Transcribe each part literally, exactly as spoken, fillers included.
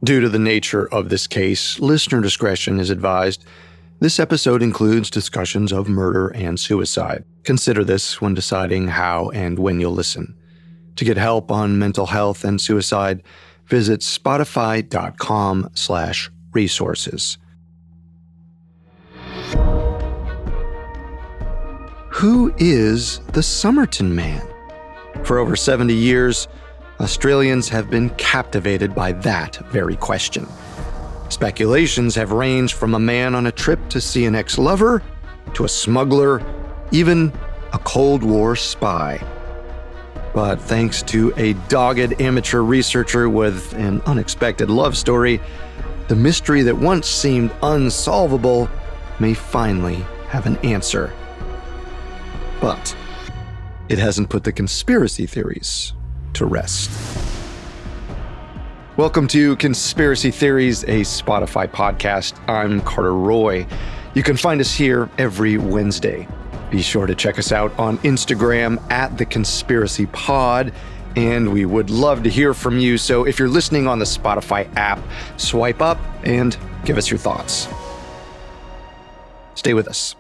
Due to the nature of this case, listener discretion is advised. This episode includes discussions of murder and suicide. Consider this when deciding how and when you'll listen. To get help on mental health and suicide, visit spotify.com slash resources. Who is the Somerton Man? For over seventy years, Australians have been captivated by that very question. Speculations have ranged from a man on a trip to see an ex-lover, to a smuggler, even a Cold War spy. But thanks to a dogged amateur researcher with an unexpected love story, the mystery that once seemed unsolvable may finally have an answer. But it hasn't put the conspiracy theories to rest. Welcome to Conspiracy Theories, a Spotify podcast. I'm Carter Roy. You can find us here every Wednesday. Be sure to check us out on Instagram at The Conspiracy Pod, and we would love to hear from you. So if you're listening on the Spotify app, swipe up and give us your thoughts. Stay with us.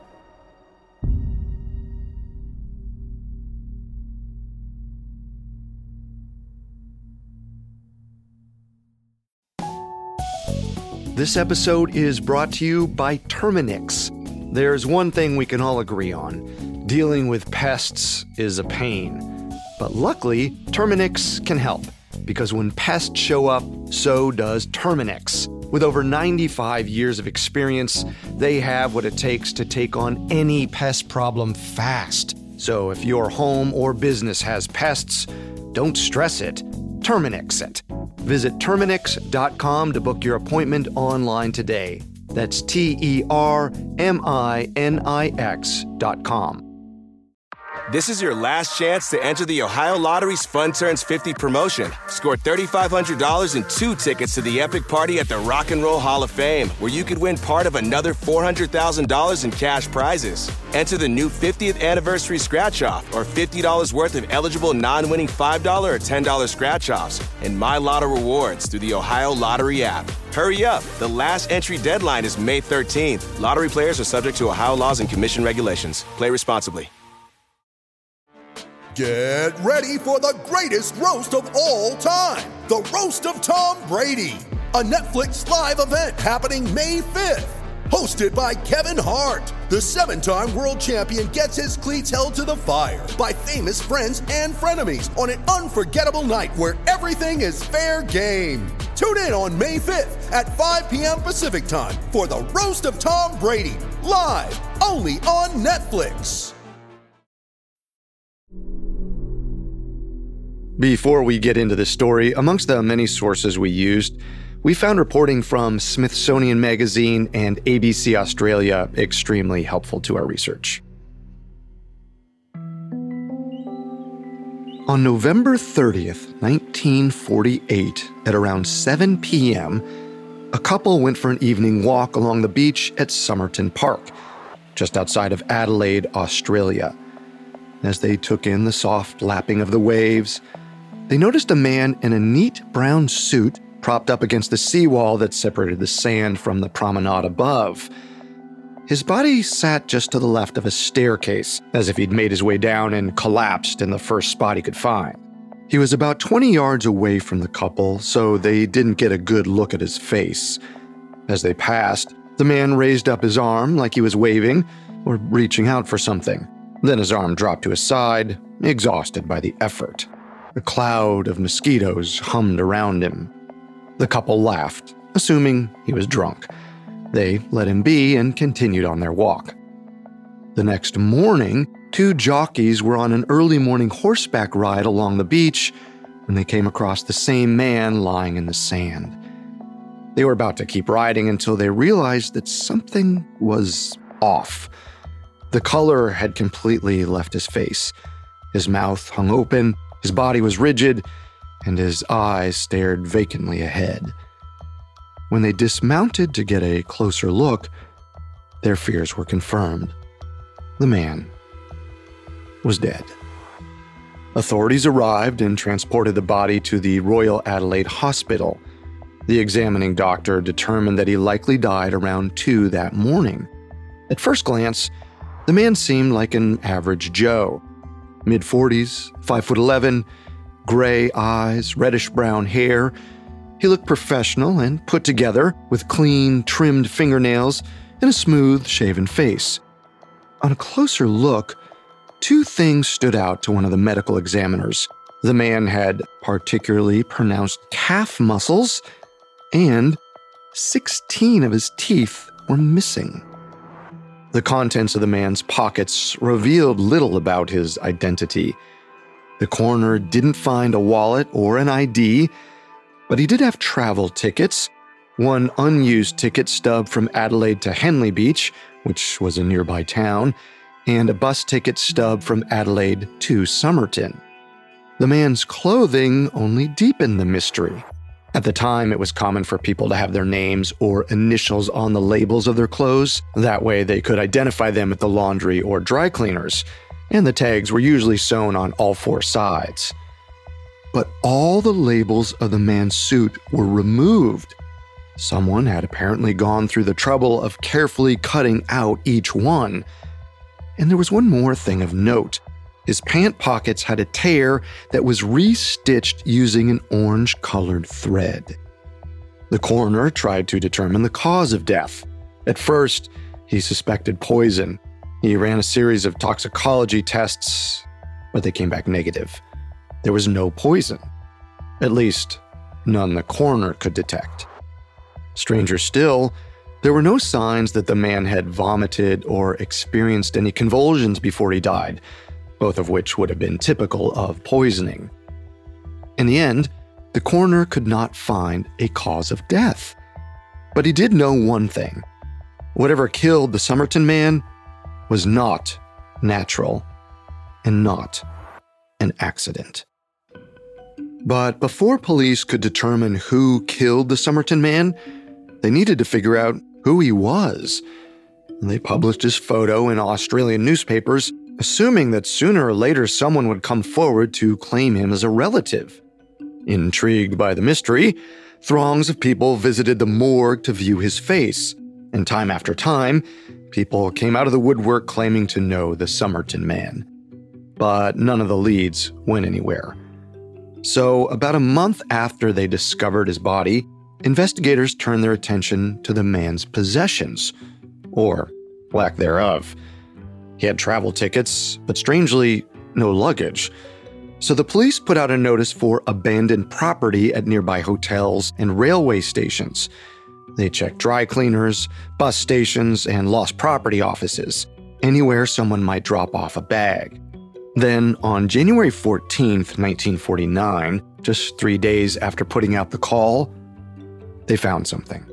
This episode is brought to you by Terminix. There's one thing we can all agree on. Dealing with pests is a pain. But luckily, Terminix can help. Because when pests show up, so does Terminix. With over ninety-five years of experience, they have what it takes to take on any pest problem fast. So if your home or business has pests, don't stress it. Terminix it. Visit Terminix dot com to book your appointment online today. That's T E R M I N I X dot com. This is your last chance to enter the Ohio Lottery's Fun Turns fifty promotion. Score three thousand five hundred dollars and two tickets to the epic party at the Rock and Roll Hall of Fame, where you could win part of another four hundred thousand dollars in cash prizes. Enter the new fiftieth anniversary scratch-off or fifty dollars worth of eligible non-winning five dollars or ten dollars scratch-offs and My Lotto rewards through the Ohio Lottery app. Hurry up. The last entry deadline is May thirteenth. Lottery players are subject to Ohio laws and commission regulations. Play responsibly. Get ready for the greatest roast of all time, the Roast of Tom Brady, a Netflix live event happening May fifth. Hosted by Kevin Hart, the seven-time world champion gets his cleats held to the fire by famous friends and frenemies on an unforgettable night where everything is fair game. Tune in on May fifth at five p.m. Pacific time for the Roast of Tom Brady, live only on Netflix. Before we get into this story, amongst the many sources we used, we found reporting from Smithsonian Magazine and A B C Australia extremely helpful to our research. On November thirtieth, nineteen forty-eight, at around seven p.m., a couple went for an evening walk along the beach at Somerton Park, just outside of Adelaide, Australia. As they took in the soft lapping of the waves, they noticed a man in a neat brown suit propped up against the seawall that separated the sand from the promenade above. His body sat just to the left of a staircase, as if he'd made his way down and collapsed in the first spot he could find. He was about twenty yards away from the couple, so they didn't get a good look at his face. As they passed, the man raised up his arm like he was waving or reaching out for something. Then his arm dropped to his side, exhausted by the effort. A cloud of mosquitoes hummed around him. The couple laughed, assuming he was drunk. They let him be and continued on their walk. The next morning, two jockeys were on an early morning horseback ride along the beach when they came across the same man lying in the sand. They were about to keep riding until they realized that something was off. The color had completely left his face. His mouth hung open, his body was rigid, and his eyes stared vacantly ahead. When they dismounted to get a closer look, their fears were confirmed. The man was dead. Authorities arrived and transported the body to the Royal Adelaide Hospital. The examining doctor determined that he likely died around two that morning. At first glance, the man seemed like an average Joe. mid-forties, five foot eleven, gray eyes, reddish-brown hair. He looked professional and put together, with clean, trimmed fingernails and a smooth, shaven face. On a closer look, two things stood out to one of the medical examiners. The man had particularly pronounced calf muscles, and sixteen of his teeth were missing. The contents of the man's pockets revealed little about his identity. The coroner didn't find a wallet or an I D, but he did have travel tickets, one unused ticket stub from Adelaide to Henley Beach, which was a nearby town, and a bus ticket stub from Adelaide to Somerton. The man's clothing only deepened the mystery. At the time, it was common for people to have their names or initials on the labels of their clothes. That way, they could identify them at the laundry or dry cleaners, and the tags were usually sewn on all four sides. But all the labels of the man's suit were removed. Someone had apparently gone through the trouble of carefully cutting out each one. And there was one more thing of note. His pant pockets had a tear that was re-stitched using an orange-colored thread. The coroner tried to determine the cause of death. At first, he suspected poison. He ran a series of toxicology tests, but they came back negative. There was no poison. At least, none the coroner could detect. Stranger still, there were no signs that the man had vomited or experienced any convulsions before he died, both of which would have been typical of poisoning. In the end, the coroner could not find a cause of death. But he did know one thing. Whatever killed the Somerton man was not natural and not an accident. But before police could determine who killed the Somerton man, they needed to figure out who he was. They published his photo in Australian newspapers, assuming that sooner or later someone would come forward to claim him as a relative. Intrigued by the mystery, throngs of people visited the morgue to view his face, and time after time, people came out of the woodwork claiming to know the Somerton man. But none of the leads went anywhere. So, about a month after they discovered his body, investigators turned their attention to the man's possessions, or lack thereof. He had travel tickets, but strangely, no luggage. So the police put out a notice for abandoned property at nearby hotels and railway stations. They checked dry cleaners, bus stations, and lost property offices, anywhere someone might drop off a bag. Then, on January fourteenth, nineteen forty-nine, just three days after putting out the call, they found something.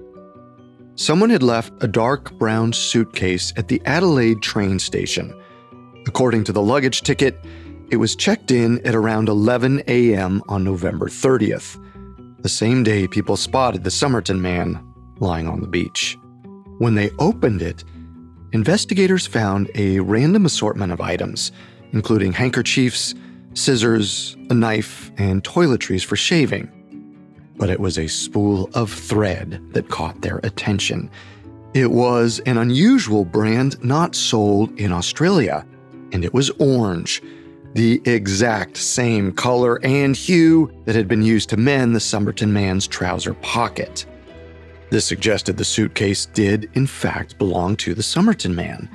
Someone had left a dark brown suitcase at the Adelaide train station. According to the luggage ticket, it was checked in at around eleven a.m. on November thirtieth, the same day people spotted the Somerton man lying on the beach. When they opened it, investigators found a random assortment of items, including handkerchiefs, scissors, a knife, and toiletries for shaving. But it was a spool of thread that caught their attention. It was an unusual brand not sold in Australia, and it was orange, the exact same color and hue that had been used to mend the Somerton man's trouser pocket. This suggested the suitcase did, in fact, belong to the Somerton man.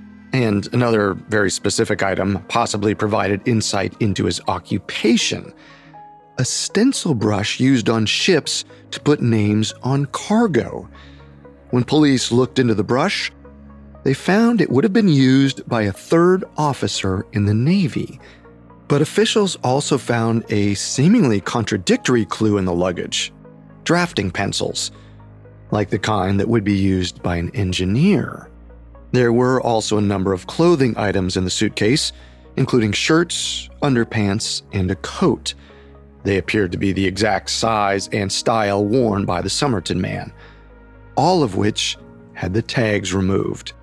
And another very specific item possibly provided insight into his occupation: a stencil brush used on ships to put names on cargo. When police looked into the brush, they found it would have been used by a third officer in the Navy. But officials also found a seemingly contradictory clue in the luggage: drafting pencils, like the kind that would be used by an engineer. There were also a number of clothing items in the suitcase, including shirts, underpants, and a coat. They appeared to be the exact size and style worn by the Somerton man, all of which had the tags removed,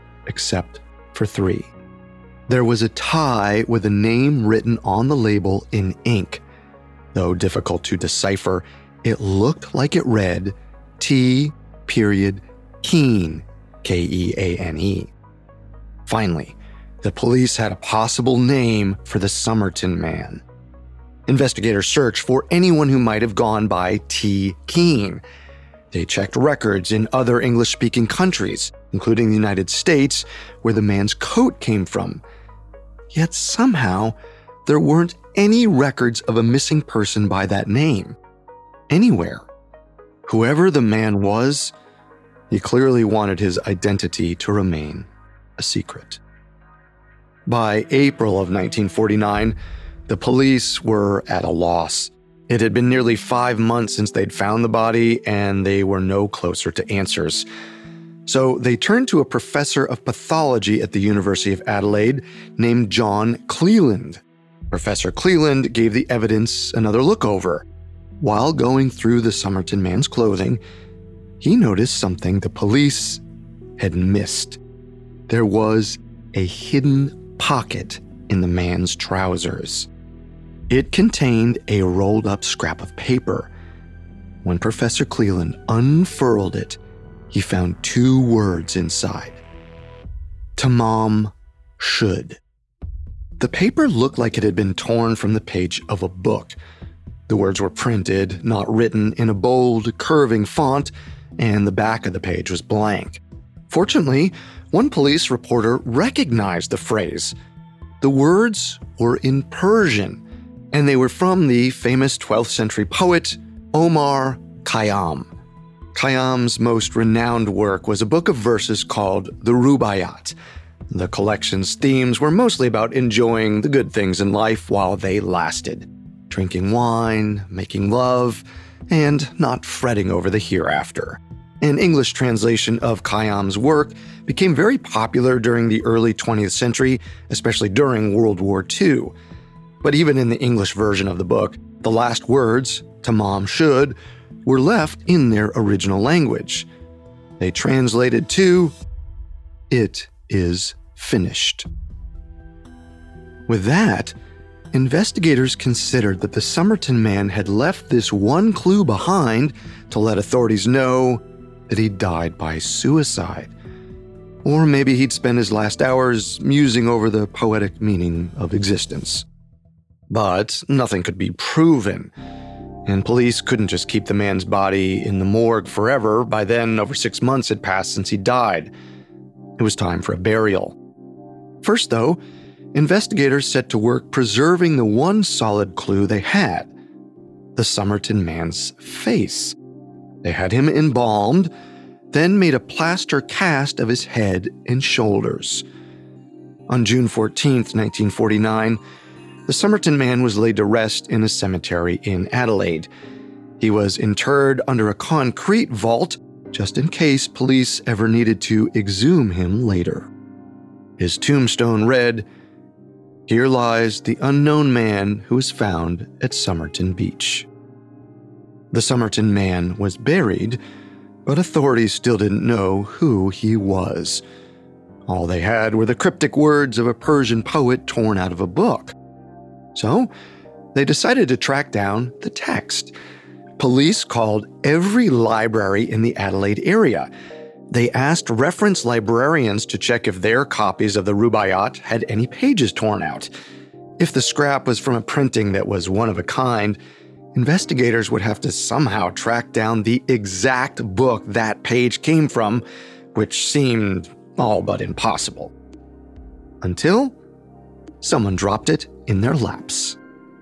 except for three. There was a tie with a name written on the label in ink. Though difficult to decipher, It looked like it read T. period Keane, K E A N E. Finally, the police had a possible name for the Somerton man. Investigators searched for anyone who might have gone by T. Keane. They checked records in other English-speaking countries, including the United States, where the man's coat came from. Yet somehow, there weren't any records of a missing person by that name. Anywhere. Whoever the man was, he clearly wanted his identity to remain a secret. By April of nineteen forty-nine, the police were at a loss. It had been nearly five months since they'd found the body, and they were no closer to answers. So they turned to a professor of pathology at the University of Adelaide named John Cleland. Professor Cleland gave the evidence another look over. While going through the Somerton man's clothing, he noticed something the police had missed. There was a hidden pocket in the man's trousers. It contained a rolled-up scrap of paper. When Professor Cleland unfurled it, he found two words inside. Tamam should. The paper looked like it had been torn from the page of a book. The words were printed, not written, in a bold, curving font, and the back of the page was blank. Fortunately, one police reporter recognized the phrase. The words were in Persian, and they were from the famous twelfth century poet Omar Khayyam. Khayyam's most renowned work was a book of verses called the Rubaiyat. The collection's themes were mostly about enjoying the good things in life while they lasted. Drinking wine, making love, and not fretting over the hereafter. An English translation of Khayyam's work became very popular during the early twentieth century, especially during World War Two. But even in the English version of the book, the last words, Tamam should, were left in their original language. They translated to, "It is finished." With that, investigators considered that the Somerton man had left this one clue behind to let authorities know that he died by suicide. Or maybe he'd spent his last hours musing over the poetic meaning of existence. But nothing could be proven, and police couldn't just keep the man's body in the morgue forever. By then, over six months had passed since he died. It was time for a burial. First, though, investigators set to work preserving the one solid clue they had, the Somerton man's face. They had him embalmed, then made a plaster cast of his head and shoulders. On June fourteenth, nineteen forty-nine, the Somerton man was laid to rest in a cemetery in Adelaide. He was interred under a concrete vault, just in case police ever needed to exhume him later. His tombstone read, "Here lies the unknown man who was found at Somerton Beach." The Somerton man was buried, but authorities still didn't know who he was. All they had were the cryptic words of a Persian poet torn out of a book. So, they decided to track down the text. Police called every library in the Adelaide area. They asked reference librarians to check if their copies of the Rubaiyat had any pages torn out. If the scrap was from a printing that was one of a kind, investigators would have to somehow track down the exact book that page came from, which seemed all but impossible. Until someone dropped it in their laps.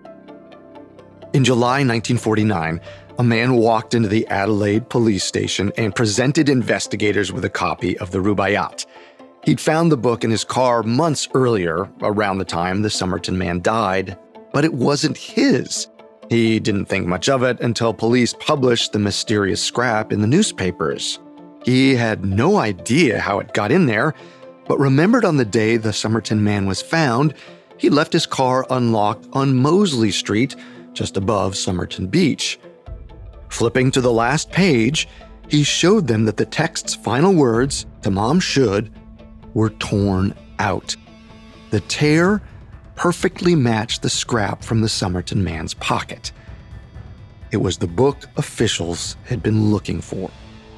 In July nineteen forty-nine, a man walked into the Adelaide police station and presented investigators with a copy of the Rubaiyat. He'd found the book in his car months earlier, around the time the Somerton man died, but it wasn't his. He didn't think much of it until police published the mysterious scrap in the newspapers. He had no idea how it got in there, but remembered on the day the Somerton man was found, he left his car unlocked on Mosley Street, just above Somerton Beach. Flipping to the last page, he showed them that the text's final words, Tamam should, were torn out. The tear perfectly matched the scrap from the Somerton man's pocket. It was the book officials had been looking for.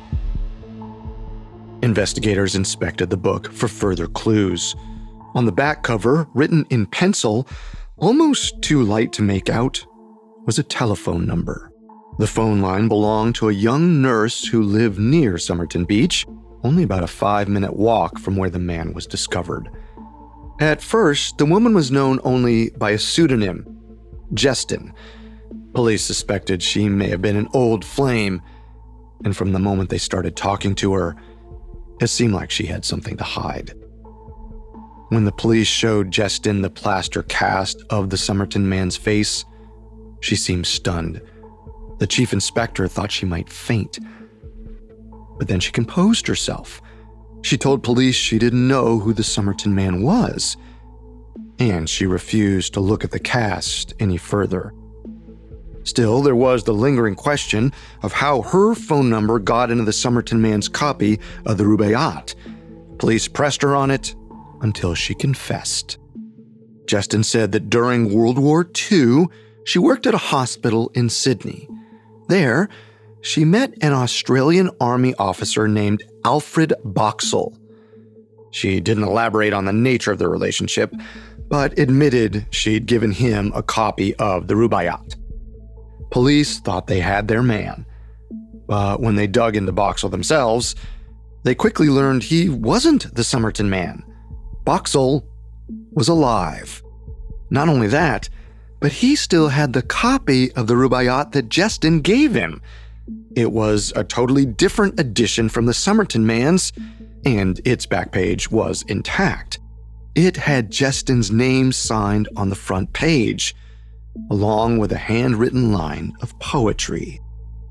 Investigators inspected the book for further clues. On the back cover, written in pencil, almost too light to make out, was a telephone number. The phone line belonged to a young nurse who lived near Somerton Beach, only about a five-minute walk from where the man was discovered. At first, the woman was known only by a pseudonym, Jestin. Police suspected she may have been an old flame, and from the moment they started talking to her, it seemed like she had something to hide. When the police showed Jestin the plaster cast of the Somerton man's face, she seemed stunned. The chief inspector thought she might faint. But then she composed herself. She told police she didn't know who the Somerton man was, and she refused to look at the cast any further. Still, there was the lingering question of how her phone number got into the Somerton man's copy of the Rubaiyat. Police pressed her on it until she confessed. Jestin said that during World War Two, she worked at a hospital in Sydney. There, she met an Australian Army officer named Alfred Boxall. She didn't elaborate on the nature of the relationship, but admitted she'd given him a copy of the Rubaiyat. Police thought they had their man, but when they dug into Boxall themselves, they quickly learned he wasn't the Somerton man. Boxall was alive. Not only that, but he still had the copy of the Rubaiyat that Jestin gave him. It was a totally different edition from the Somerton man's, and its back page was intact. It had Jestin's name signed on the front page, along with a handwritten line of poetry.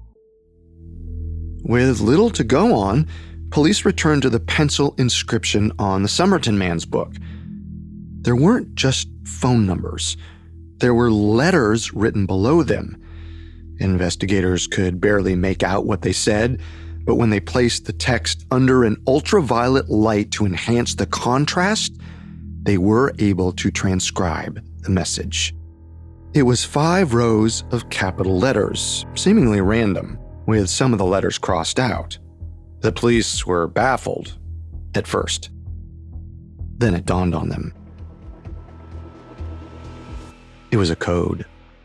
With little to go on, police returned to the pencil inscription on the Somerton man's book. There weren't just phone numbers. There were letters written below them. Investigators could barely make out what they said, but when they placed the text under an ultraviolet light to enhance the contrast, they were able to transcribe the message. It was five rows of capital letters, seemingly random, with some of the letters crossed out. The police were baffled at first. Then it dawned on them. It was a code.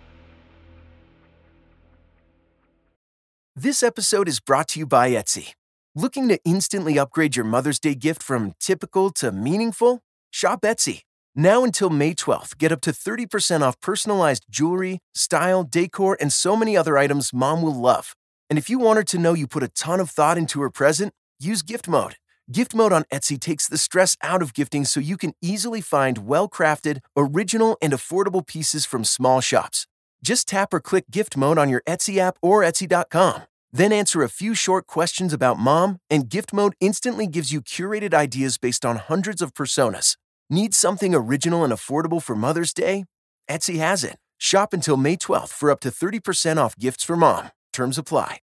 This episode is brought to you by Etsy. Looking to instantly upgrade your Mother's Day gift from typical to meaningful? Shop Etsy. Now until May twelfth, get up to thirty percent off personalized jewelry, style, decor, and so many other items Mom will love. And if you want her to know you put a ton of thought into her present, use Gift Mode. Gift Mode on Etsy takes the stress out of gifting so you can easily find well-crafted, original, and affordable pieces from small shops. Just tap or click Gift Mode on your Etsy app or Etsy dot com. Then answer a few short questions about Mom, and Gift Mode instantly gives you curated ideas based on hundreds of personas. Need something original and affordable for Mother's Day? Etsy has it. Shop until May twelfth for up to thirty percent off gifts for Mom. Terms apply.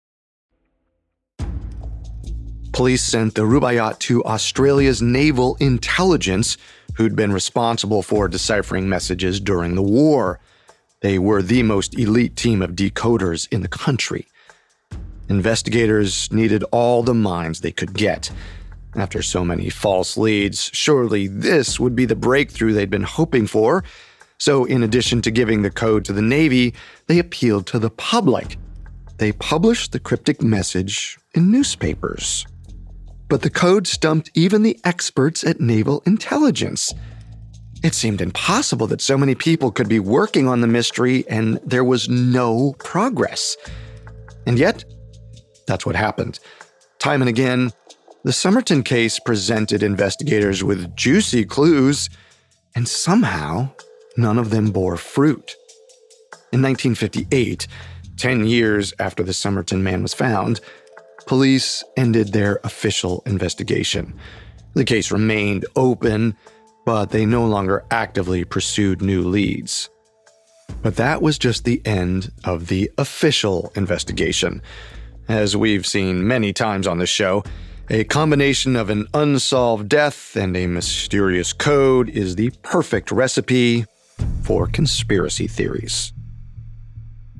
Police sent the Rubaiyat to Australia's Naval Intelligence, who'd been responsible for deciphering messages during the war. They were the most elite team of decoders in the country. Investigators needed all the minds they could get. After so many false leads, surely this would be the breakthrough they'd been hoping for. So in addition to giving the code to the Navy, they appealed to the public. They published the cryptic message in newspapers. But the code stumped even the experts at Naval Intelligence. It seemed impossible that so many people could be working on the mystery and there was no progress. And yet, that's what happened. Time and again, the Somerton case presented investigators with juicy clues, and somehow, none of them bore fruit. In nineteen fifty-eight, ten years after the Somerton man was found, police ended their official investigation. The case remained open, but they no longer actively pursued new leads. But that was just the end of the official investigation. As we've seen many times on this show, a combination of an unsolved death and a mysterious code is the perfect recipe for conspiracy theories.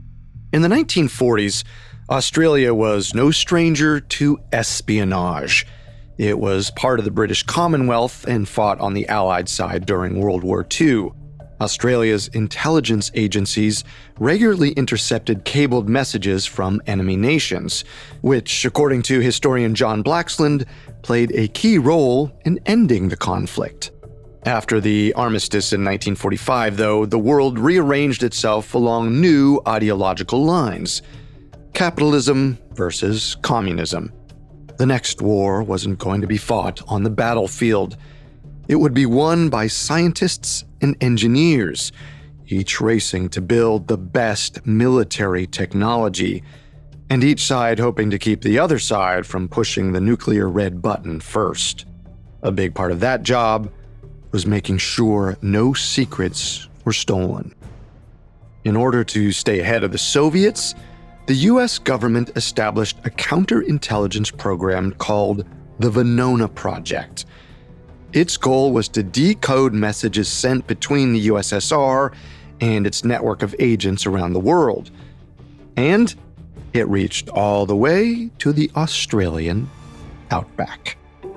In the nineteen forties, Australia was no stranger to espionage. It was part of the British Commonwealth and fought on the Allied side during World War Two. Australia's intelligence agencies regularly intercepted cabled messages from enemy nations, which, according to historian John Blaxland, played a key role in ending the conflict. After the armistice in nineteen forty-five, though, the world rearranged itself along new ideological lines. Capitalism versus communism. The next war wasn't going to be fought on the battlefield. It would be won by scientists and engineers, each racing to build the best military technology, and each side hoping to keep the other side from pushing the nuclear red button first. A big part of that job was making sure no secrets were stolen. In order to stay ahead of the Soviets, the U S government established a counterintelligence program called the Venona Project. Its goal was to decode messages sent between the U S S R and its network of agents around the world. And it reached all the way to the Australian outback.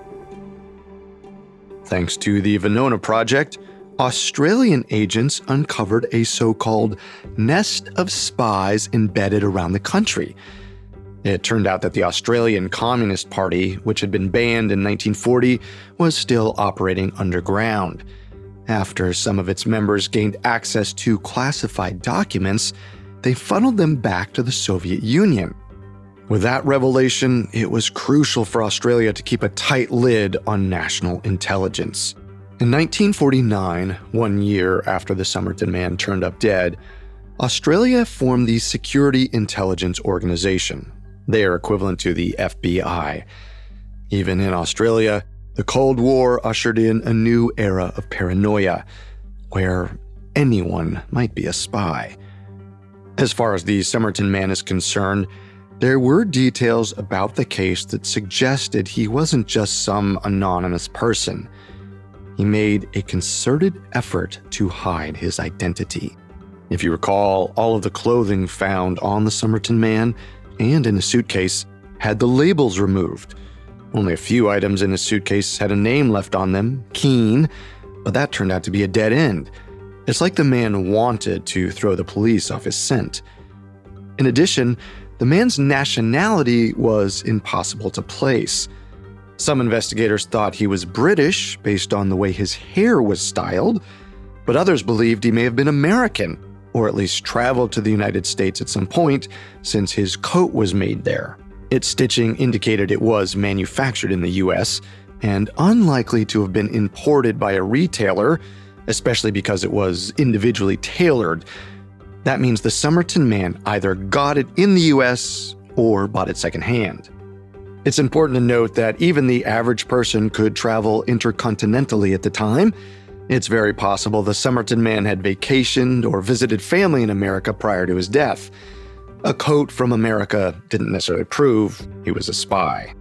Thanks to the Venona Project, Australian agents uncovered a so-called nest of spies embedded around the country. It turned out that the Australian Communist Party, which had been banned in nineteen forty, was still operating underground. After some of its members gained access to classified documents, they funneled them back to the Soviet Union. With that revelation, it was crucial for Australia to keep a tight lid on national intelligence. In nineteen forty-nine, one year after the Somerton Man turned up dead, Australia formed the Security Intelligence Organization. They are equivalent to the F B I. Even in Australia, the Cold War ushered in a new era of paranoia, where anyone might be a spy. As far as the Somerton Man is concerned, there were details about the case that suggested he wasn't just some anonymous person. He made a concerted effort to hide his identity. If you recall, all of the clothing found on the Somerton Man and in his suitcase had the labels removed. Only a few items in his suitcase had a name left on them, Keane, but that turned out to be a dead end. It's like the man wanted to throw the police off his scent. In addition, the man's nationality was impossible to place. Some investigators thought he was British based on the way his hair was styled, but others believed he may have been American, or at least traveled to the United States at some point, since his coat was made there. Its stitching indicated it was manufactured in the U S and unlikely to have been imported by a retailer, especially because it was individually tailored. That means the Somerton Man either got it in the U S or bought it secondhand. It's important to note that even the average person could travel intercontinentally at the time. It's very possible the Somerton Man had vacationed or visited family in America prior to his death. A coat from America didn't necessarily prove he was a spy.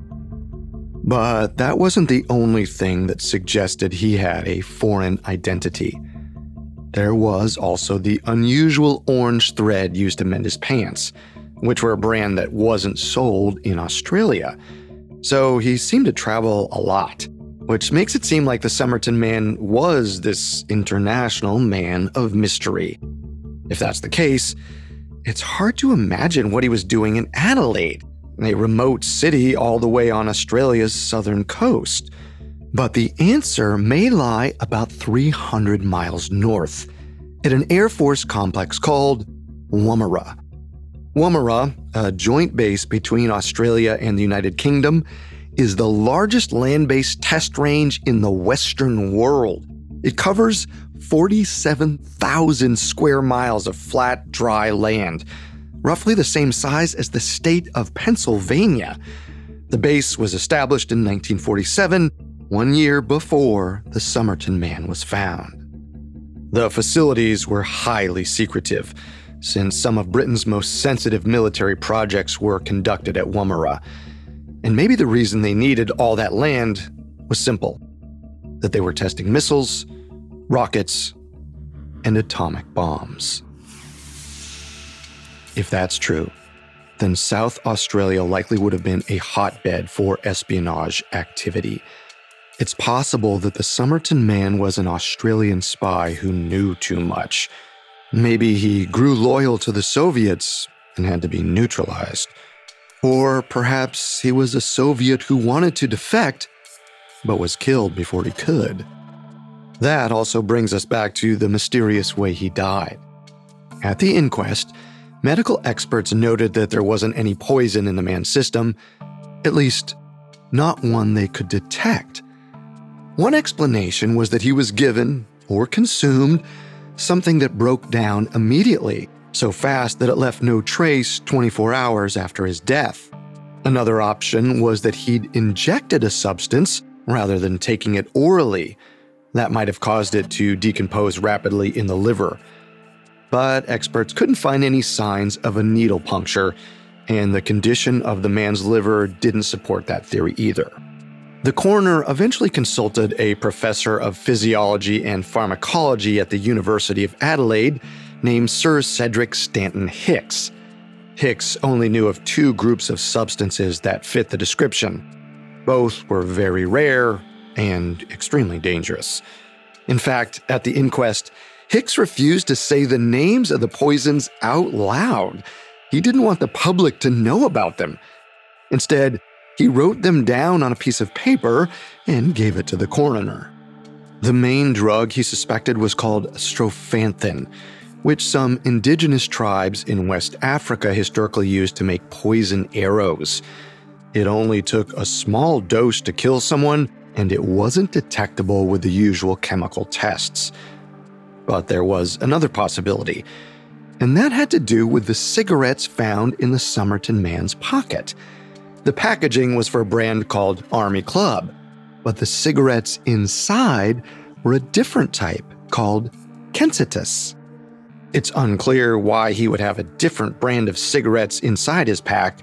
But that wasn't the only thing that suggested he had a foreign identity. There was also the unusual orange thread used to mend his pants, which were a brand that wasn't sold in Australia. So he seemed to travel a lot, which makes it seem like the Somerton Man was this international man of mystery. If that's the case, it's hard to imagine what he was doing in Adelaide, a remote city all the way on Australia's southern coast. But the answer may lie about three hundred miles north, at an Air Force complex called Woomera. Woomera, a joint base between Australia and the United Kingdom, is the largest land-based test range in the Western world. It covers forty-seven thousand square miles of flat, dry land, roughly the same size as the state of Pennsylvania. The base was established in nineteen forty-seven, one year before the Somerton Man was found. The facilities were highly secretive, since some of Britain's most sensitive military projects were conducted at Woomera. And maybe the reason they needed all that land was simple, that they were testing missiles, rockets, and atomic bombs. If that's true, then South Australia likely would have been a hotbed for espionage activity. It's possible that the Somerton Man was an Australian spy who knew too much. Maybe he grew loyal to the Soviets and had to be neutralized. Or perhaps he was a Soviet who wanted to defect, but was killed before he could. That also brings us back to the mysterious way he died. At the inquest, medical experts noted that there wasn't any poison in the man's system, at least not one they could detect. One explanation was that he was given, or consumed, something that broke down immediately, so fast that it left no trace twenty-four hours after his death. Another option was that he'd injected a substance rather than taking it orally. That might have caused it to decompose rapidly in the liver. But experts couldn't find any signs of a needle puncture, and the condition of the man's liver didn't support that theory either. The coroner eventually consulted a professor of physiology and pharmacology at the University of Adelaide named Sir Cedric Stanton Hicks. Hicks only knew of two groups of substances that fit the description. Both were very rare and extremely dangerous. In fact, at the inquest, Hicks refused to say the names of the poisons out loud. He didn't want the public to know about them. Instead, he wrote them down on a piece of paper and gave it to the coroner. The main drug he suspected was called strophanthin, which some indigenous tribes in West Africa historically used to make poison arrows. It only took a small dose to kill someone, and it wasn't detectable with the usual chemical tests. But there was another possibility, and that had to do with the cigarettes found in the Somerton Man's pocket. The packaging was for a brand called Army Club, but the cigarettes inside were a different type called Kensitas. It's unclear why he would have a different brand of cigarettes inside his pack,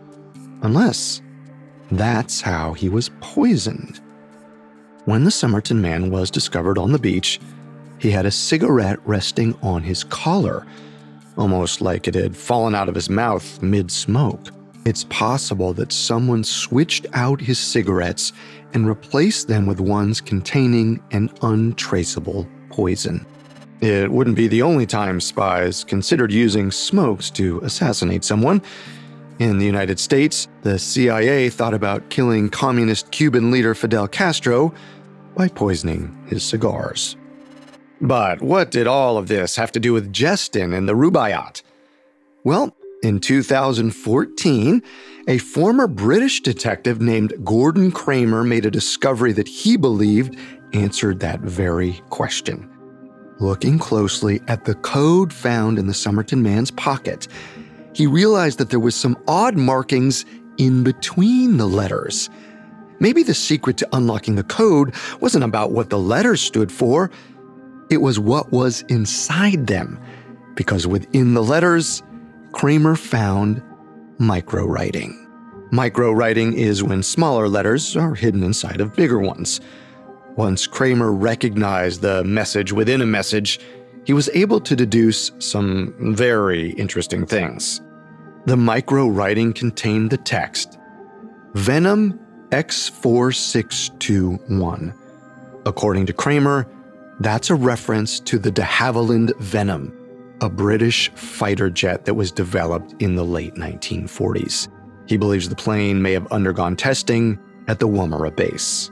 unless that's how he was poisoned. When the Somerton Man was discovered on the beach, he had a cigarette resting on his collar, almost like it had fallen out of his mouth mid-smoke. It's possible that someone switched out his cigarettes and replaced them with ones containing an untraceable poison. It wouldn't be the only time spies considered using smokes to assassinate someone. In the United States, the C I A thought about killing communist Cuban leader Fidel Castro by poisoning his cigars. But what did all of this have to do with Jestin and the Rubaiyat? Well, in two thousand fourteen, a former British detective named Gordon Kramer made a discovery that he believed answered that very question. Looking closely at the code found in the Somerton Man's pocket, he realized that there was some odd markings in between the letters. Maybe the secret to unlocking the code wasn't about what the letters stood for, it was what was inside them, because within the letters, Kramer found microwriting. Microwriting is when smaller letters are hidden inside of bigger ones. Once Kramer recognized the message within a message, he was able to deduce some very interesting things. The microwriting contained the text, Venom X four six two one. According to Kramer, that's a reference to the de Havilland Venom, a British fighter jet that was developed in the late nineteen forties. He believes the plane may have undergone testing at the Woomera base.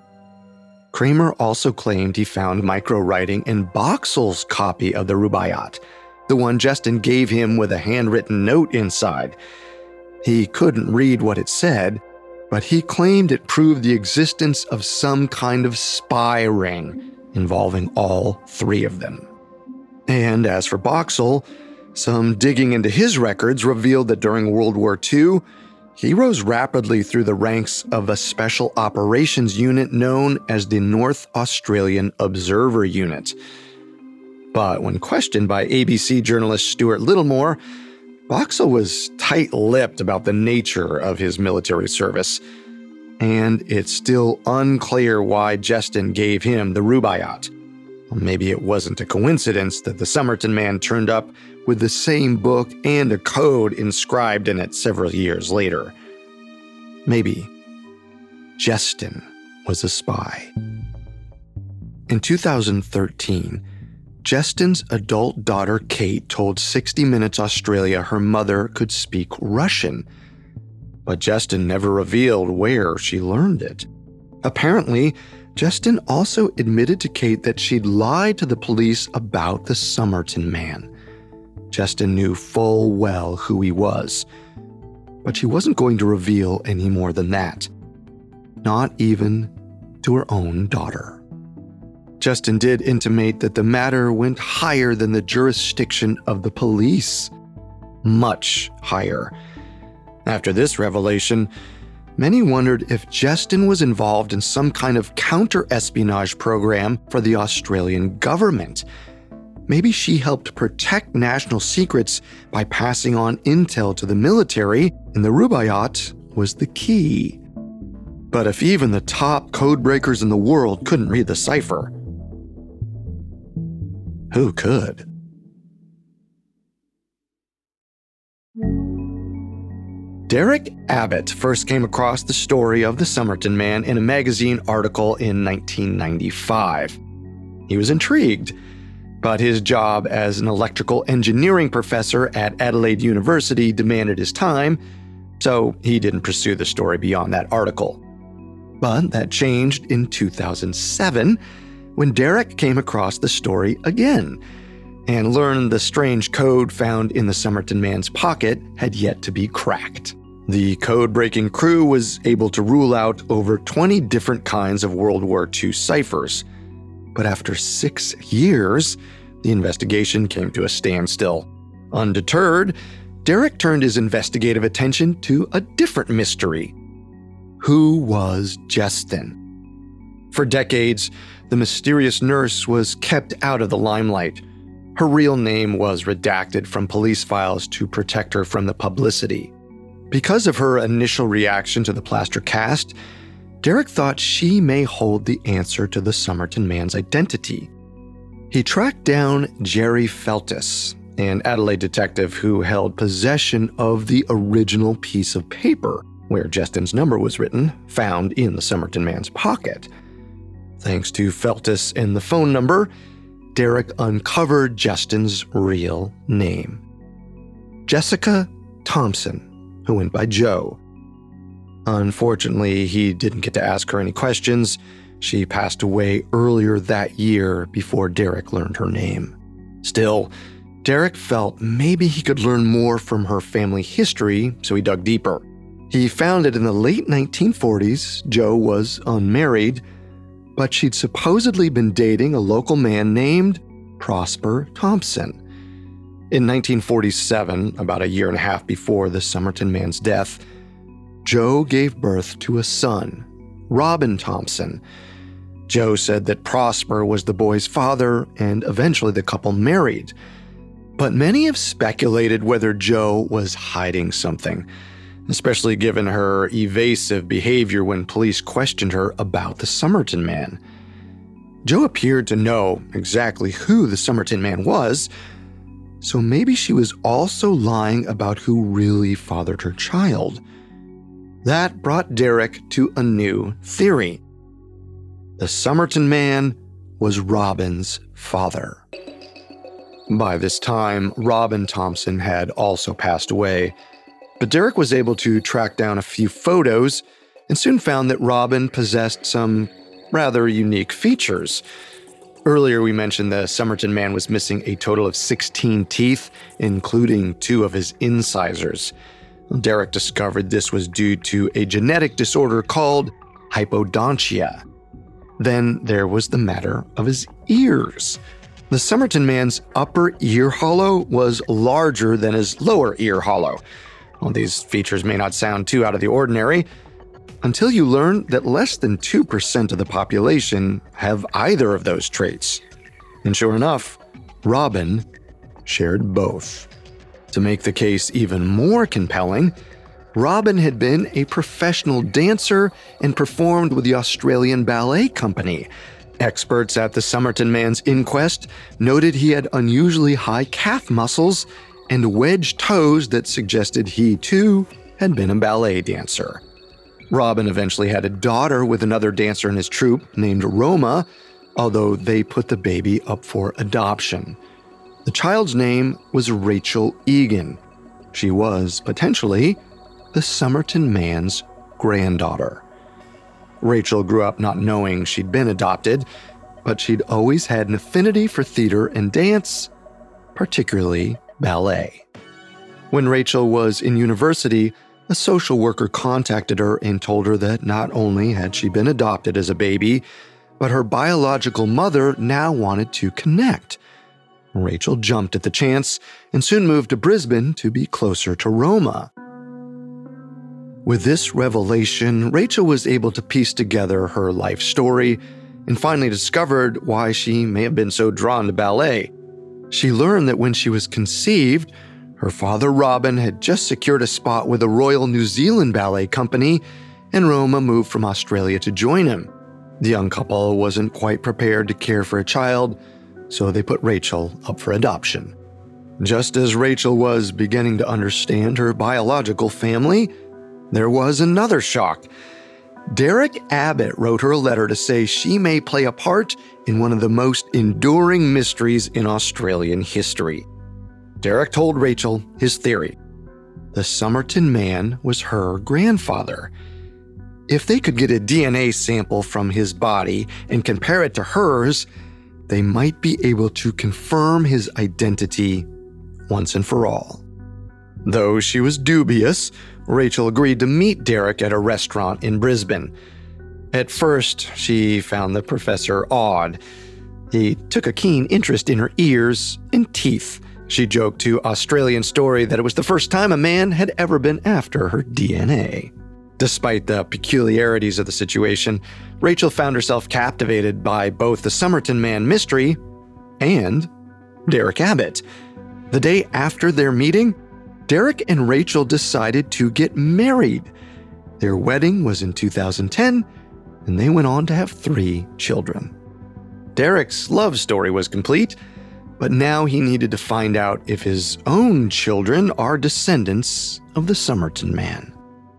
Kramer also claimed he found microwriting in Boxall's copy of the Rubaiyat, the one Jestin gave him with a handwritten note inside. He couldn't read what it said, but he claimed it proved the existence of some kind of spy ring involving all three of them. And as for Boxall, some digging into his records revealed that during World War Two, he rose rapidly through the ranks of a special operations unit known as the North Australian Observer Unit. But when questioned by A B C journalist Stuart Littlemore, Boxall was tight-lipped about the nature of his military service, and it's still unclear why Jestin gave him the Rubaiyat. Maybe it wasn't a coincidence that the Somerton Man turned up with the same book and a code inscribed in it several years later. Maybe Justin was a spy. In two thousand thirteen, Justin's adult daughter Kate told sixty minutes Australia her mother could speak Russian, but Justin never revealed where she learned it. Apparently, Justin also admitted to Kate that she'd lied to the police about the Somerton Man. Justin knew full well who he was, but she wasn't going to reveal any more than that. Not even to her own daughter. Justin did intimate that the matter went higher than the jurisdiction of the police. Much higher. After this revelation, many wondered if Justin was involved in some kind of counter-espionage program for the Australian government. Maybe she helped protect national secrets by passing on intel to the military, and the Rubaiyat was the key. But if even the top codebreakers in the world couldn't read the cipher, who could? Derek Abbott first came across the story of the Somerton Man in a magazine article in nineteen ninety-five. He was intrigued, but his job as an electrical engineering professor at Adelaide University demanded his time, so he didn't pursue the story beyond that article. But that changed in two thousand seven, when Derek came across the story again and learned the strange code found in the Somerton Man's pocket had yet to be cracked. The code-breaking crew was able to rule out over twenty different kinds of World War Two ciphers. But after six years, the investigation came to a standstill. Undeterred, Derek turned his investigative attention to a different mystery. Who was Justin? For decades, the mysterious nurse was kept out of the limelight. Her real name was redacted from police files to protect her from the publicity. Because of her initial reaction to the plaster cast, Derek thought she may hold the answer to the Somerton Man's identity. He tracked down Jerry Feltus, an Adelaide detective who held possession of the original piece of paper where Justin's number was written, found in the Somerton Man's pocket. Thanks to Feltus and the phone number, Derek uncovered Justin's real name. Jessica Thompson, who went by Jo. Unfortunately, he didn't get to ask her any questions. She passed away earlier that year before Derek learned her name. Still, Derek felt maybe he could learn more from her family history, so he dug deeper. He found that in the late nineteen forties, Jo was unmarried, but she'd supposedly been dating a local man named Prosper Thompson. In nineteen forty-seven, about a year and a half before the Somerton Man's death, Jo gave birth to a son, Robin Thompson. Jo said that Prosper was the boy's father, and eventually the couple married. But many have speculated whether Jo was hiding something, especially given her evasive behavior when police questioned her about the Somerton Man. Jo appeared to know exactly who the Somerton Man was, so maybe she was also lying about who really fathered her child. That brought Derek to a new theory. The Somerton Man was Robin's father. By this time, Robin Thompson had also passed away, but Derek was able to track down a few photos and soon found that Robin possessed some rather unique features. Earlier, we mentioned the Somerton Man was missing a total of sixteen teeth, including two of his incisors. Derek discovered this was due to a genetic disorder called hypodontia. Then there was the matter of his ears. The Somerton Man's upper ear hollow was larger than his lower ear hollow. Well, these features may not sound too out of the ordinary, until you learn that less than two percent of the population have either of those traits. And sure enough, Robin shared both. To make the case even more compelling, Robin had been a professional dancer and performed with the Australian Ballet Company. Experts at the Somerton man's inquest noted he had unusually high calf muscles and wedge toes that suggested he, too, had been a ballet dancer. Robin eventually had a daughter with another dancer in his troupe named Roma, although they put the baby up for adoption. The child's name was Rachel Egan. She was, potentially, the Somerton man's granddaughter. Rachel grew up not knowing she'd been adopted, but she'd always had an affinity for theater and dance, particularly ballet. When Rachel was in university, a social worker contacted her and told her that not only had she been adopted as a baby, but her biological mother now wanted to connect. Rachel jumped at the chance and soon moved to Brisbane to be closer to Roma. With this revelation, Rachel was able to piece together her life story and finally discovered why she may have been so drawn to ballet. She learned that when she was conceived, her father Robin had just secured a spot with the Royal New Zealand Ballet Company, and Roma moved from Australia to join him. The young couple wasn't quite prepared to care for a child, so they put Rachel up for adoption. Just as Rachel was beginning to understand her biological family, there was another shock. Derek Abbott wrote her a letter to say she may play a part in one of the most enduring mysteries in Australian history. Derek told Rachel his theory. The Somerton man was her grandfather. If they could get a D N A sample from his body and compare it to hers, they might be able to confirm his identity once and for all. Though she was dubious, Rachel agreed to meet Derek at a restaurant in Brisbane. At first, she found the professor odd. He took a keen interest in her ears and teeth. She joked to Australian Story that it was the first time a man had ever been after her D N A. Despite the peculiarities of the situation, Rachel found herself captivated by both the Somerton man mystery and Derek Abbott. The day after their meeting, Derek and Rachel decided to get married. Their wedding was in two thousand ten, and they went on to have three children. Derek's love story was complete, but now he needed to find out if his own children are descendants of the Somerton man.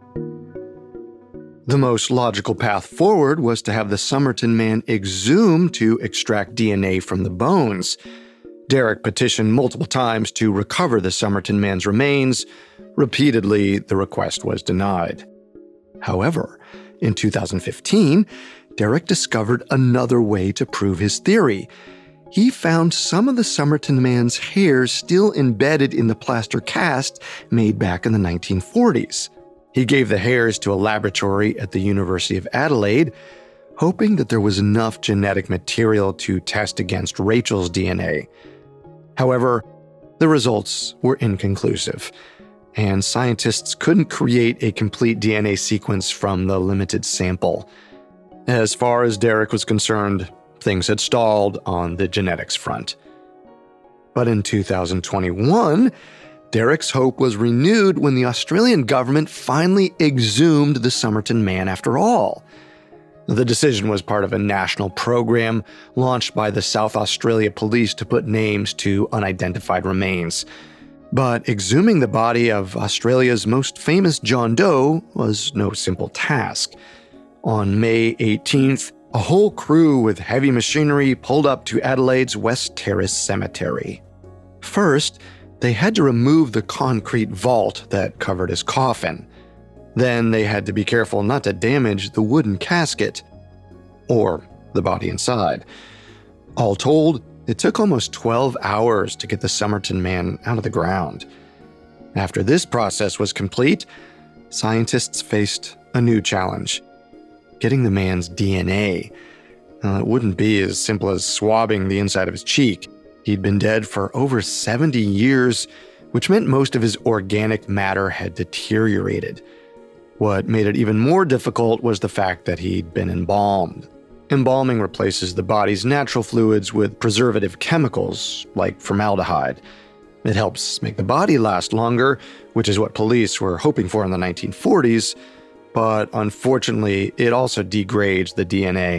The most logical path forward was to have the Somerton man exhumed to extract D N A from the bones. Derek petitioned multiple times to recover the Somerton man's remains. Repeatedly, the request was denied. However, in two thousand fifteen, Derek discovered another way to prove his theory. He found some of the Somerton man's hairs still embedded in the plaster cast made back in the nineteen forties. He gave the hairs to a laboratory at the University of Adelaide, hoping that there was enough genetic material to test against Rachel's D N A. However, the results were inconclusive, and scientists couldn't create a complete D N A sequence from the limited sample. As far as Derek was concerned, things had stalled on the genetics front. But in two thousand twenty-one, Derek's hope was renewed when the Australian government finally exhumed the Somerton man after all. The decision was part of a national program launched by the South Australia Police to put names to unidentified remains. But exhuming the body of Australia's most famous John Doe was no simple task. On May eighteenth, a whole crew with heavy machinery pulled up to Adelaide's West Terrace Cemetery. First, they had to remove the concrete vault that covered his coffin. Then they had to be careful not to damage the wooden casket or the body inside. All told, it took almost twelve hours to get the Somerton man out of the ground. After this process was complete, scientists faced a new challenge: getting the man's D N A. Now, it wouldn't be as simple as swabbing the inside of his cheek. He'd been dead for over seventy years, which meant most of his organic matter had deteriorated. What made it even more difficult was the fact that he'd been embalmed. Embalming replaces the body's natural fluids with preservative chemicals, like formaldehyde. It helps make the body last longer, which is what police were hoping for in the nineteen forties, but unfortunately, it also degrades the D N A.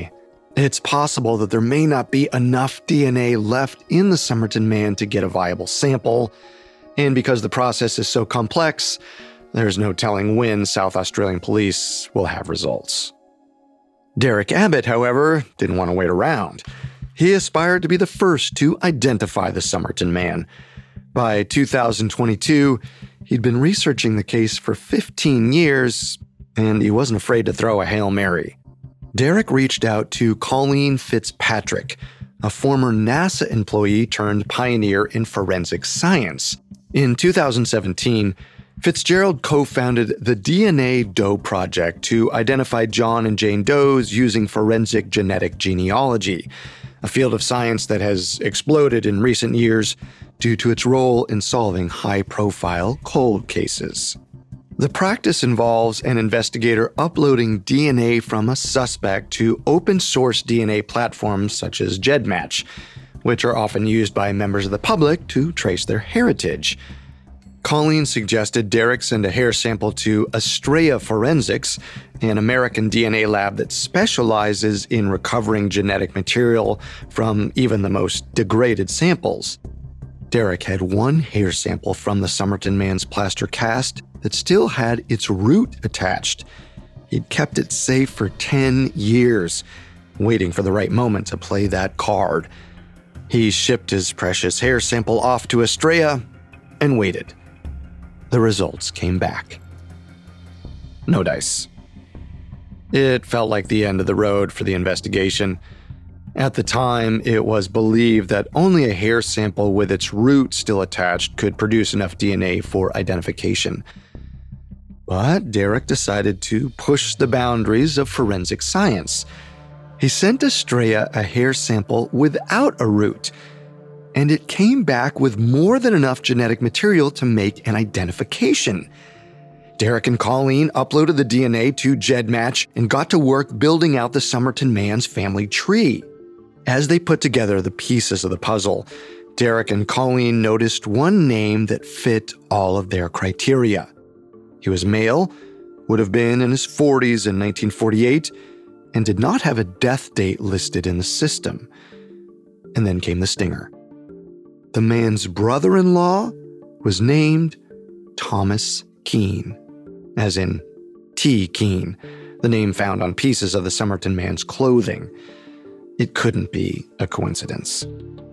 It's possible that there may not be enough D N A left in the Somerton man to get a viable sample, and because the process is so complex, there's no telling when South Australian police will have results. Derek Abbott, however, didn't want to wait around. He aspired to be the first to identify the Somerton man. By two thousand twenty-two, he'd been researching the case for fifteen years, and he wasn't afraid to throw a Hail Mary. Derek reached out to Colleen Fitzpatrick, a former NASA employee turned pioneer in forensic science. In two thousand seventeen, Fitzgerald co-founded the D N A Doe Project to identify John and Jane Does using forensic genetic genealogy, a field of science that has exploded in recent years due to its role in solving high-profile cold cases. The practice involves an investigator uploading D N A from a suspect to open-source D N A platforms such as GEDmatch, which are often used by members of the public to trace their heritage. Colleen suggested Derek send a hair sample to Astrea Forensics, an American D N A lab that specializes in recovering genetic material from even the most degraded samples. Derek had one hair sample from the Somerton man's plaster cast that still had its root attached. He'd kept it safe for ten years, waiting for the right moment to play that card. He shipped his precious hair sample off to Astrea and waited. The results came back. No dice. It felt like the end of the road for the investigation. At the time, it was believed that only a hair sample with its root still attached could produce enough D N A for identification. But Derek decided to push the boundaries of forensic science. He sent Astrea a hair sample without a root, and it came back with more than enough genetic material to make an identification. Derek and Colleen uploaded the D N A to GEDmatch and got to work building out the Somerton man's family tree. As they put together the pieces of the puzzle, Derek and Colleen noticed one name that fit all of their criteria. He was male, would have been in his forties in nineteen forty-eight, and did not have a death date listed in the system. And then came the stinger. The man's brother-in-law was named Thomas Keene, as in T. Keene, the name found on pieces of the Somerton man's clothing. It couldn't be a coincidence.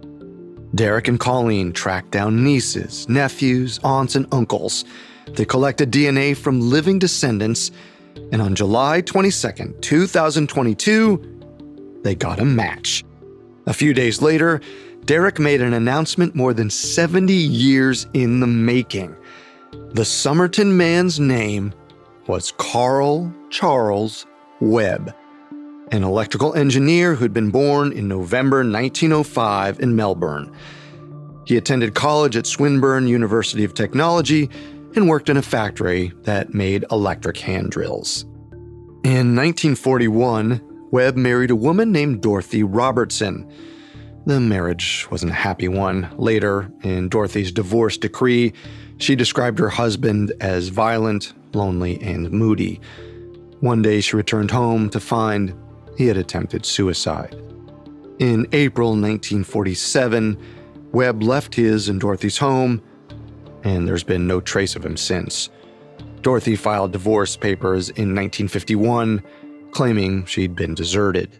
Derek and Colleen tracked down nieces, nephews, aunts, and uncles. They collected D N A from living descendants, and on July twenty-second, twenty twenty-two, they got a match. A few days later, Derek made an announcement more than seventy years in the making. The Somerton man's name was Carl Charles Webb, an electrical engineer who'd been born in November nineteen oh five in Melbourne. He attended college at Swinburne University of Technology and worked in a factory that made electric hand drills. In nineteen forty-one, Webb married a woman named Dorothy Robertson. The marriage wasn't a happy one. Later, in Dorothy's divorce decree, she described her husband as violent, lonely, and moody. One day she returned home to find he had attempted suicide. In April nineteen forty-seven, Webb left his and Dorothy's home, and there's been no trace of him since. Dorothy filed divorce papers in nineteen fifty-one, claiming she'd been deserted.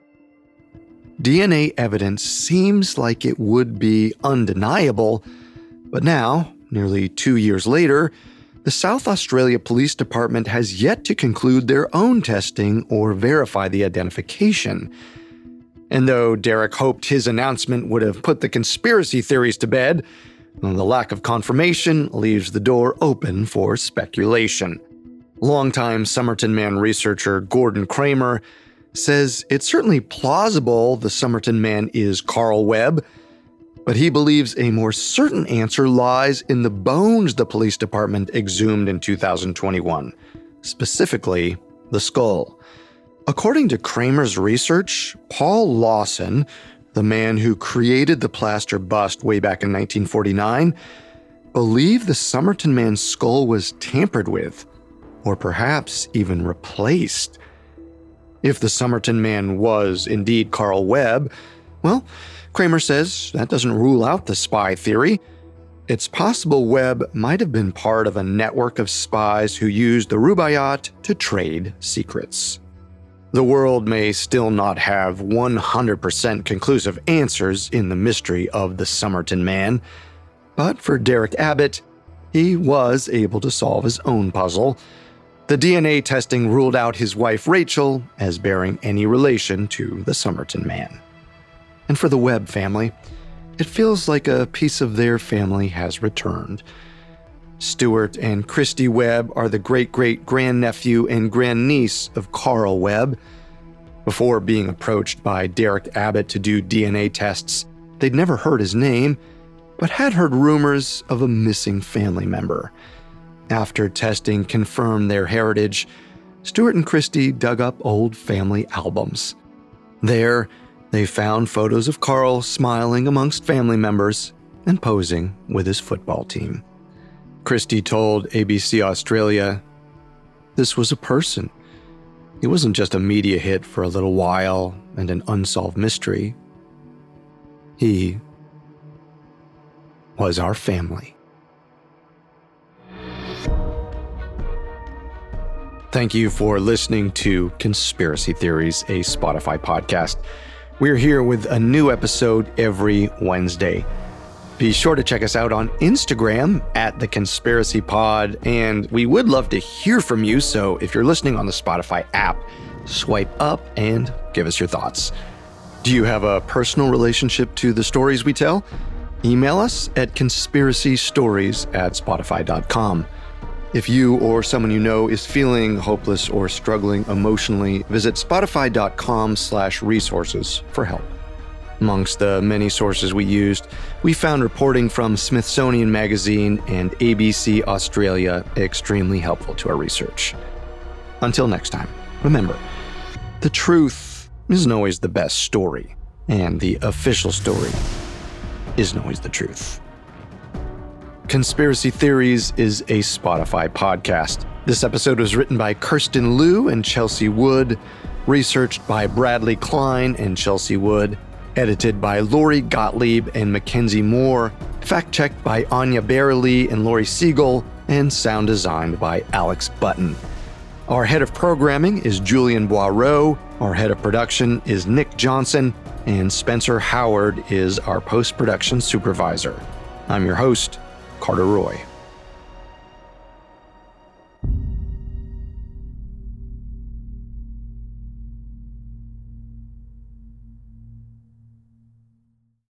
D N A evidence seems like it would be undeniable, but now, nearly two years later, the South Australia Police Department has yet to conclude their own testing or verify the identification. And though Derek hoped his announcement would have put the conspiracy theories to bed, the lack of confirmation leaves the door open for speculation. Longtime Somerton man researcher Gordon Kramer says it's certainly plausible the Somerton man is Carl Webb, but he believes a more certain answer lies in the bones the police department exhumed in two thousand twenty-one, specifically the skull. According to Kramer's research, Paul Lawson, the man who created the plaster bust way back in nineteen forty-nine, believed the Somerton man's skull was tampered with, or perhaps even replaced. If the Somerton Man was indeed Carl Webb, well, Kramer says that doesn't rule out the spy theory. It's possible Webb might have been part of a network of spies who used the Rubaiyat to trade secrets. The world may still not have one hundred percent conclusive answers in the mystery of the Somerton Man, but for Derek Abbott, he was able to solve his own puzzle. The D N A testing ruled out his wife Rachel as bearing any relation to the Somerton Man. And for the Webb family, it feels like a piece of their family has returned. Stuart and Christy Webb are the great-great-grandnephew and grandniece of Carl Webb. Before being approached by Derek Abbott to do D N A tests, they'd never heard his name, but had heard rumors of a missing family member. After testing confirmed their heritage, Stuart and Christy dug up old family albums. There, they found photos of Carl smiling amongst family members and posing with his football team. Christy told A B C Australia, "This was a person. It wasn't just a media hit for a little while and an unsolved mystery. He was our family." Thank you for listening to Conspiracy Theories, a Spotify podcast. We're here with a new episode every Wednesday. Be sure to check us out on Instagram at The Conspiracy Pod, and we would love to hear from you, so if you're listening on the Spotify app, swipe up and give us your thoughts. Do you have a personal relationship to the stories we tell? Email us at conspiracystories at spotify dot com. If you or someone you know is feeling hopeless or struggling emotionally, visit spotify dot com slash resources for help. Amongst the many sources we used, we found reporting from Smithsonian Magazine and A B C Australia extremely helpful to our research. Until next time, remember, the truth isn't always the best story, and the official story isn't always the truth. Conspiracy Theories is a Spotify podcast. This episode was written by Kirsten Liu and Chelsea Wood, researched by Bradley Klein and Chelsea Wood, edited by Lori Gottlieb and Mackenzie Moore, fact-checked by Anya Barreley and Lori Siegel, and sound designed by Alex Button. Our head of programming is Julian Boireau, our head of production is Nick Johnson, and Spencer Howard is our post-production supervisor. I'm your host, Carter Roy.